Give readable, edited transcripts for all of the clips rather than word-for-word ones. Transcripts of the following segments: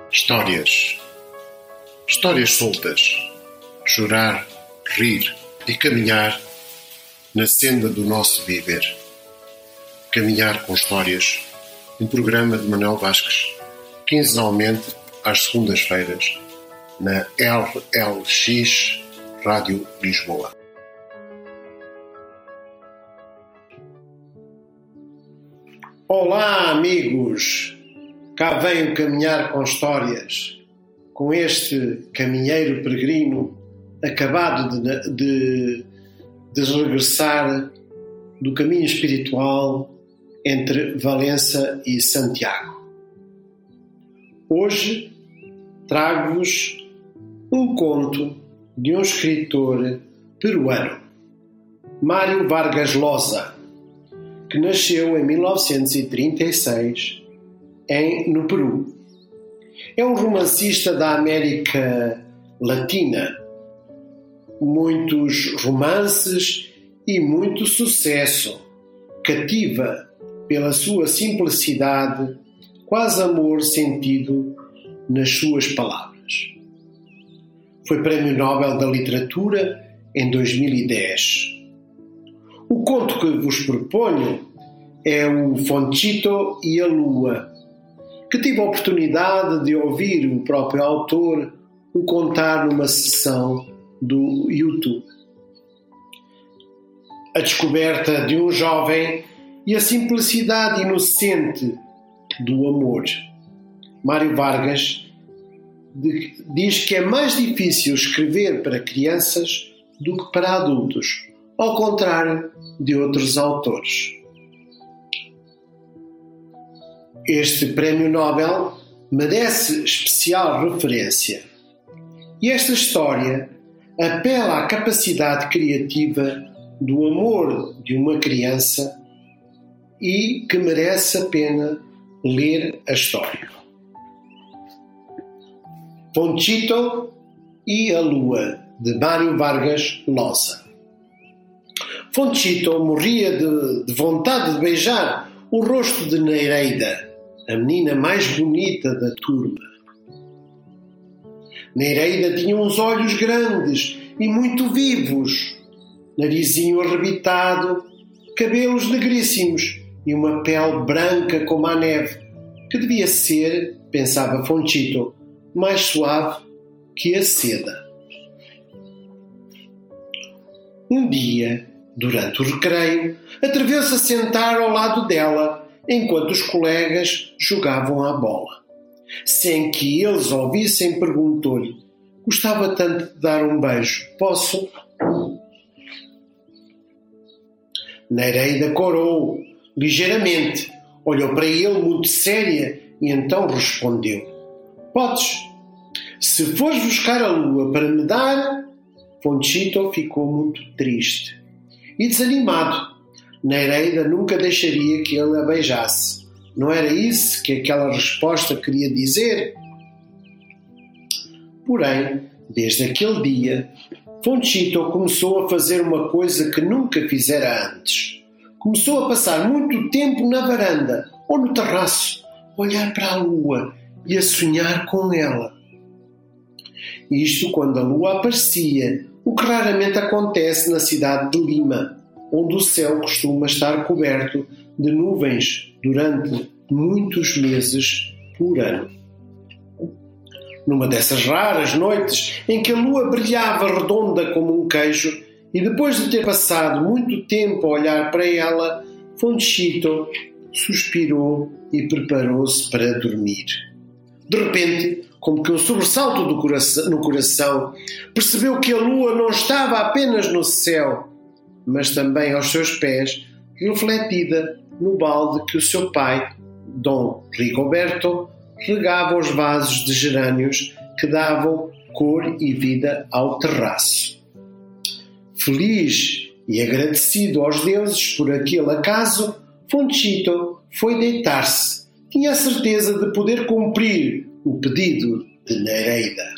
Histórias. Histórias soltas. Chorar, rir e caminhar na senda do nosso viver. Caminhar com histórias. Um programa de Manuel Vasques, quinzenalmente às segundas-feiras, na LLX Rádio Lisboa. Olá, amigos! Cá venho caminhar com histórias, com este caminheiro peregrino acabado de regressar do caminho espiritual entre Valença e Santiago. Hoje trago-vos um conto de um escritor peruano, Mário Vargas Llosa, que nasceu em 1936 no Peru. É um romancista da América Latina. Muitos romances e muito sucesso. Cativa pela sua simplicidade, quase amor sentido nas suas palavras. Foi Prémio Nobel da Literatura em 2010. O conto que vos proponho é o Fonchito e a Lua, que tive a oportunidade de ouvir o próprio autor o contar numa sessão do YouTube. A descoberta de um jovem e a simplicidade inocente do amor. Mário Vargas diz que é mais difícil escrever para crianças do que para adultos, ao contrário de outros autores. Este Prémio Nobel merece especial referência. E esta história apela à capacidade criativa do amor de uma criança e que merece a pena ler a história. Fonchito e a Lua, de Mário Vargas Llosa. Fonchito morria de vontade de beijar o rosto de Nereida, a menina mais bonita da turma. Nereida tinha uns olhos grandes e muito vivos, narizinho arrebitado, cabelos negríssimos e uma pele branca como a neve, que devia ser, pensava Fonchito, mais suave que a seda. Um dia, durante o recreio, atreveu-se a sentar ao lado dela, enquanto os colegas jogavam à bola. Sem que eles ouvissem, perguntou-lhe: "Gostava tanto de dar um beijo. Posso?" Nereida corou ligeiramente, olhou para ele muito séria e então respondeu: "Podes. Se fores buscar a lua para me dar..." Fonchito ficou muito triste e desanimado. Nereida nunca deixaria que ele a beijasse. Não era isso que aquela resposta queria dizer? Porém, desde aquele dia, Fonchito começou a fazer uma coisa que nunca fizera antes. Começou a passar muito tempo na varanda ou no terraço, a olhar para a lua e a sonhar com ela. Isto quando a lua aparecia, o que raramente acontece na cidade de Lima, onde o céu costuma estar coberto de nuvens durante muitos meses por ano. Numa dessas raras noites em que a lua brilhava redonda como um queijo e depois de ter passado muito tempo a olhar para ela, Fonchito suspirou e preparou-se para dormir. De repente, como que um sobressalto no coração, percebeu que a lua não estava apenas no céu, mas também aos seus pés, refletida no balde que o seu pai, Dom Rigoberto, regava os vasos de gerânios que davam cor e vida ao terraço. Feliz e agradecido aos deuses por aquele acaso, Fonchito foi deitar-se. Tinha a certeza de poder cumprir o pedido de Nereida.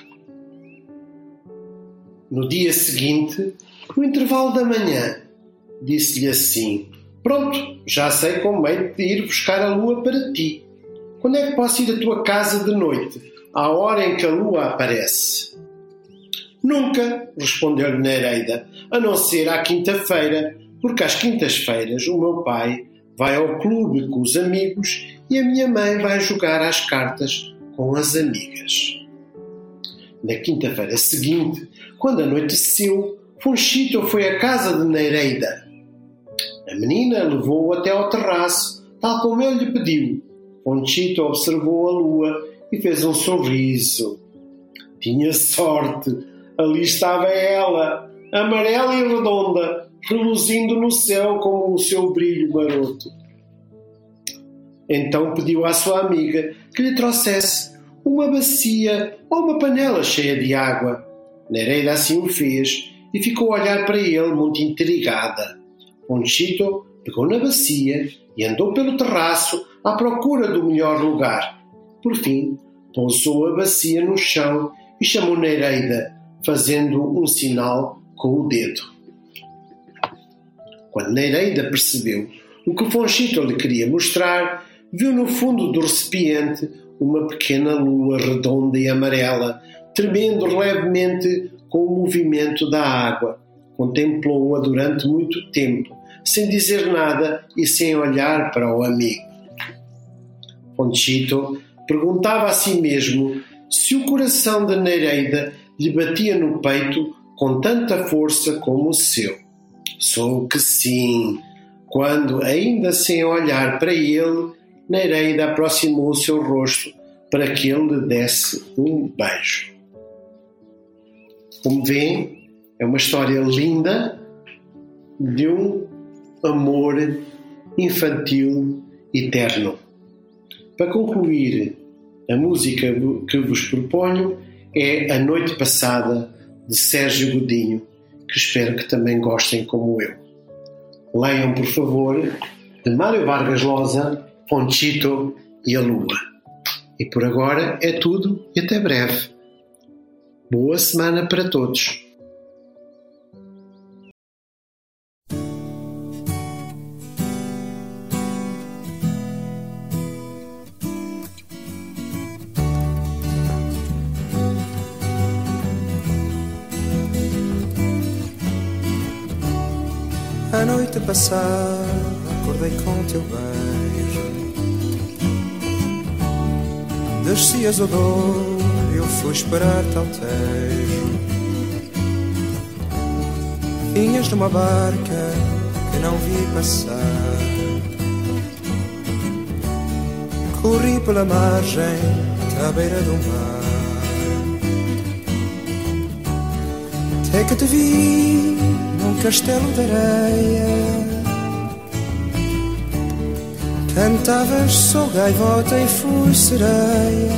No dia seguinte, no intervalo da manhã, disse-lhe assim: "Pronto, já sei como hei de ir buscar a lua para ti. Quando é que posso ir à tua casa de noite? à hora em que a lua aparece. Nunca, respondeu-lhe Nereida, a não ser à quinta-feira, porque às quintas-feiras o meu pai vai ao clube com os amigos e a minha mãe vai jogar às cartas com as amigas. Na quinta-feira seguinte, quando anoiteceu, Fonchito foi à casa de Nereida. A menina levou-o até ao terraço, tal como ele lhe pediu. Fonchito observou a lua e fez um sorriso. Tinha sorte, ali estava ela, amarela e redonda, reluzindo no céu com o seu brilho maroto. Então pediu à sua amiga que lhe trouxesse uma bacia ou uma panela cheia de água. Nereida assim o fez e ficou a olhar para ele muito intrigada. Fonchito pegou na bacia e andou pelo terraço à procura do melhor lugar. Por fim, pousou a bacia no chão e chamou Nereida, fazendo um sinal com o dedo. Quando Nereida percebeu o que Fonchito lhe queria mostrar, viu no fundo do recipiente uma pequena lua redonda e amarela, tremendo levemente com o movimento da água. Contemplou-a durante muito tempo, sem dizer nada e sem olhar para o amigo. Fonchito perguntava a si mesmo se o coração de Nereida lhe batia no peito com tanta força como o seu. Sou que sim, quando, ainda sem olhar para ele, Nereida aproximou o seu rosto para que ele lhe desse um beijo. Como vêem, é uma história linda de um amor infantil eterno. Para concluir, a música que vos proponho é A Noite Passada, de Sérgio Godinho, que espero que também gostem como eu. Leiam, por favor, de Mário Vargas Llosa, Fonchito e a Lua. E por agora é tudo e até breve. Boa semana para todos. A noite passada acordei com teu beijo. Descias o Douro, eu fui esperar-te ao Tejo. Vinhas numa barca que não vi passar. Corri pela margem à beira do mar, até que te vi num castelo de areia. Cantavas, sou gaivota e fui sereia.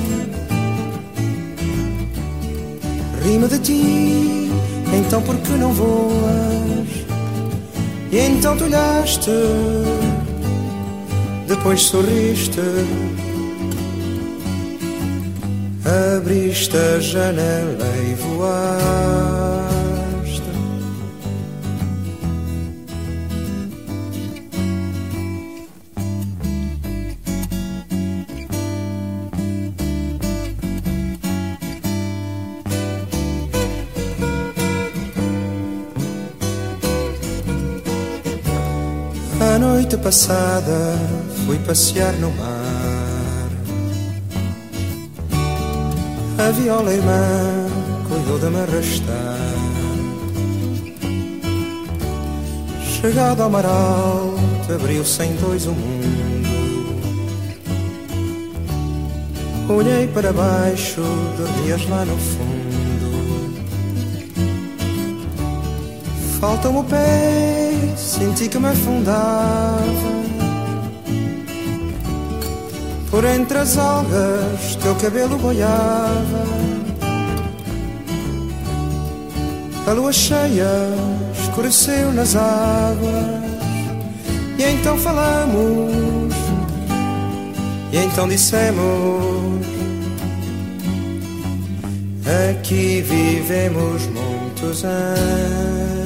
Rima de ti, então por que não voas? E então tu olhaste, depois sorriste, abriste a janela e voaste. A noite passada fui passear no mar. A viola irmã cuidou de me arrastar. Chegado ao mar alto, abriu-se em dois o mundo. Olhei para baixo, dormias lá no fundo. Falta-me o pé, senti que me afundava. Por entre as algas, teu cabelo boiava. A lua cheia escureceu nas águas. E então falamos, e então dissemos: aqui vivemos muitos anos.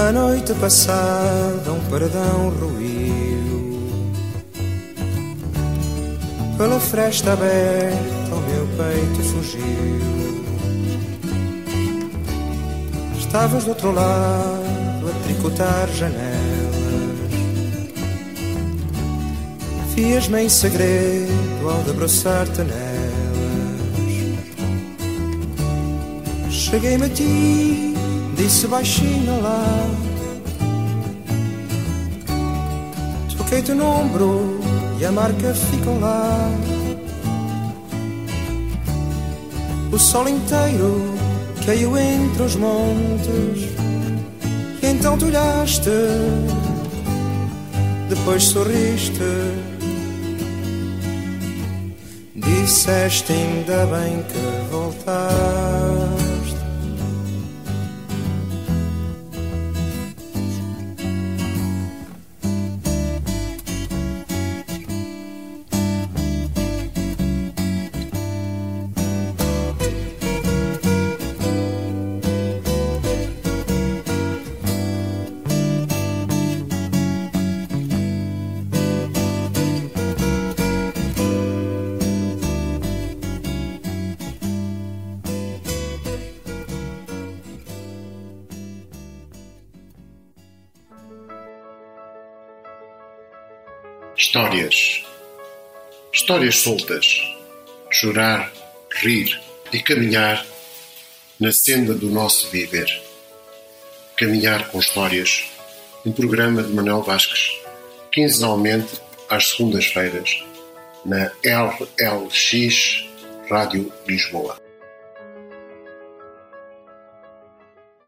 À noite passada um paredão ruído, pela fresta aberta ao meu peito fugiu. Estavas do outro lado a tricotar janelas, vias-me em segredo ao debruçar-te nelas. Cheguei-me a ti, disse baixinho lá, toquei-te no ombro e a marca ficou lá. O sol inteiro caiu entre os montes e então tu olhaste, depois sorriste, disseste ainda bem que voltaste. Histórias soltas, chorar, rir e caminhar na senda do nosso viver. Caminhar com Histórias, um programa de Manuel Vasques, quinzenalmente às segundas-feiras, na LLX Rádio Lisboa.